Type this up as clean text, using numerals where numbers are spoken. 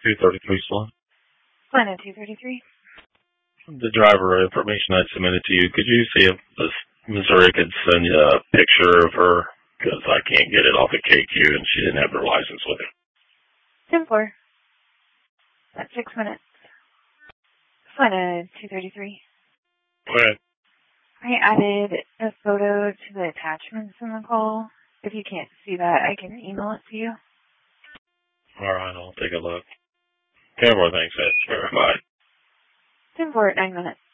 233 slot. Line 233. The driver information I submitted to you, could you see if Missouri could send you a picture of her? Because I can't get it off of KQ and she didn't have her license with her. 10-4. That's 6 minutes. Line 233. Okay. I added a photo to the attachments in the call. If you can't see that, I can email it to you. All right, I'll take a look. 10-4, thanks. That's fair. Bye. 10-4 at 9 minutes.